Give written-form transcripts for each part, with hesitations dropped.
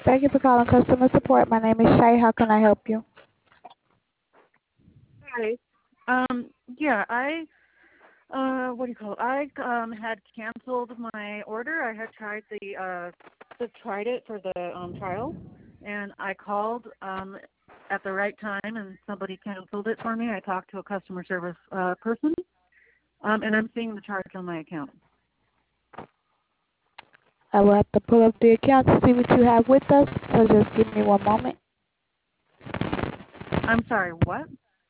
Thank you for calling customer support. My name is Shay. How can I help you? Hi. Yeah, what do you call it? Had canceled my order. I had tried it for the trial, and I called at the right time, and somebody canceled it for me. I talked to a customer service person, and I'm seeing the charge on my account. I will have to pull up the account to see what you have with us. So just give me one moment. I'm sorry, what?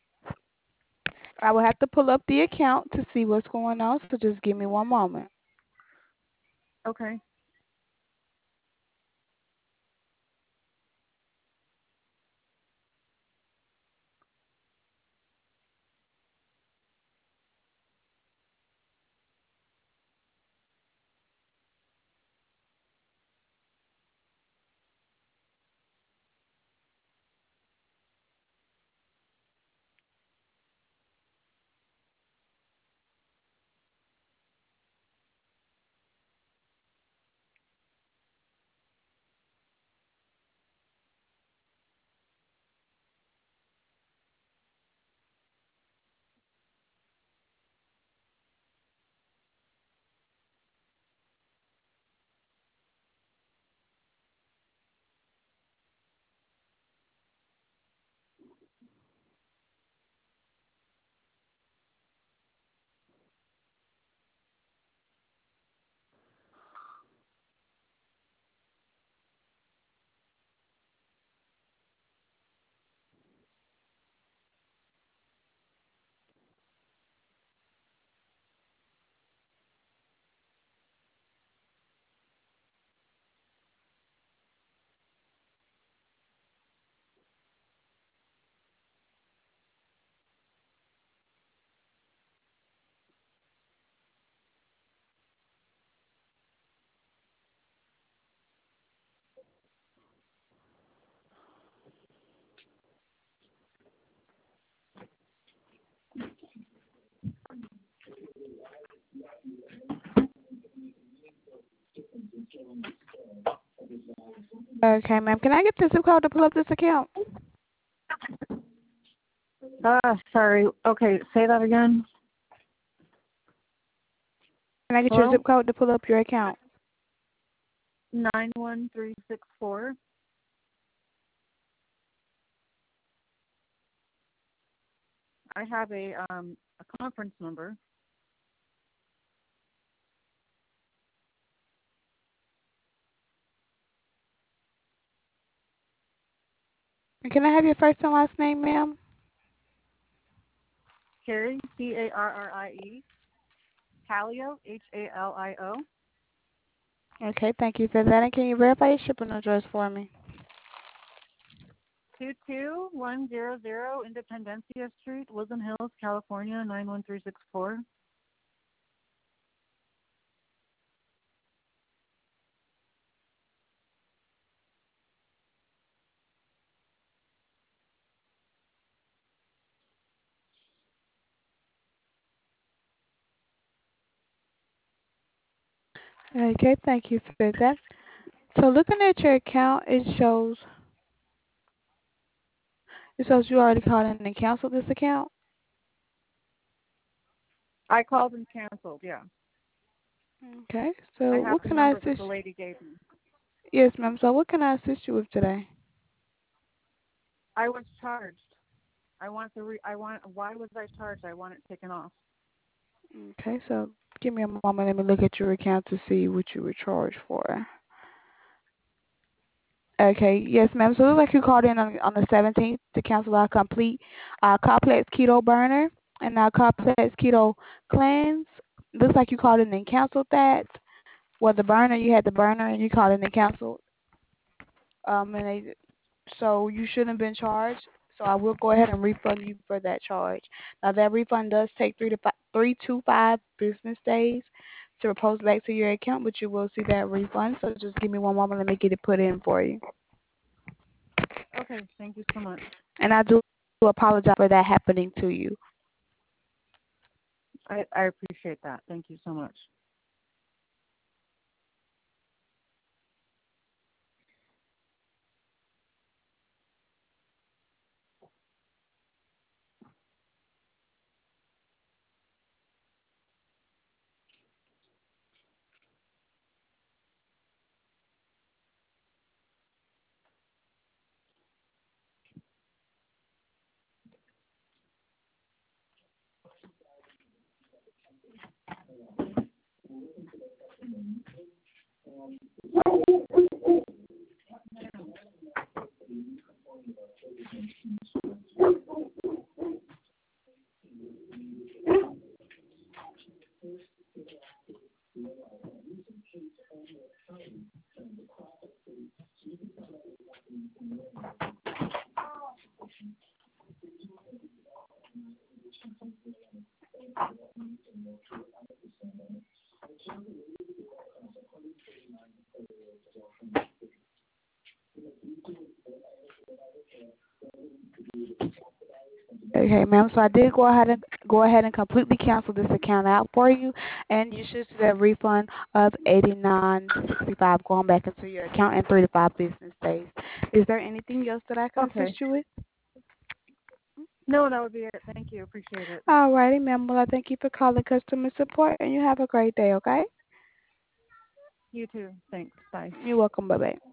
I will have to pull up the account to see what's going on. So just give me one moment. Okay. Okay, ma'am. Can I get the zip code to pull up this account? Sorry. Okay, say that again. Can I get your Hello? zip code to pull up your account? 91364. I have a conference number. And can I have your first and last name, ma'am? Carrie, Carrie. Halio, Halio. Okay, thank you for that. And can you verify your shipping address for me? 22100 Independencia Street, Woodland Hills, California, 91364. Okay, thank you for that. So looking at your account, it shows you already called in and canceled this account. I called and canceled, yeah. Okay, I so have what the can I number that assist? the lady gave me. Yes, ma'am. So what can I assist you with today? I was charged. Why was I charged? I want it taken off. Okay, so give me a moment. Let me look at your account to see what you were charged for. Okay, yes, ma'am. So it looks like you called in on the 17th to cancel our complete complex keto burner and our complex keto cleanse. Looks like you called in and canceled that. Well, the burner, you had the burner and you called in and canceled. So you shouldn't have been charged. So I will go ahead and refund you for that charge. Now that refund does take 3 to 5 business days to repose back to your account, but you will see that refund. So just give me one moment. Let me get it put in for you. Okay, thank you so much. And I do apologize for that happening to you. I appreciate that. Thank you so much. Okay, ma'am. So I did go ahead and completely cancel this account out for you, and you should see a refund of 89.65 going back into your account in 3 to 5 business days. Is there anything else that I can Okay. assist you with? No, that would be it. Thank you. Appreciate it. All righty, ma'am. Well, I thank you for calling customer support, and you have a great day. Okay? You too. Thanks. Bye. You're welcome. Bye bye.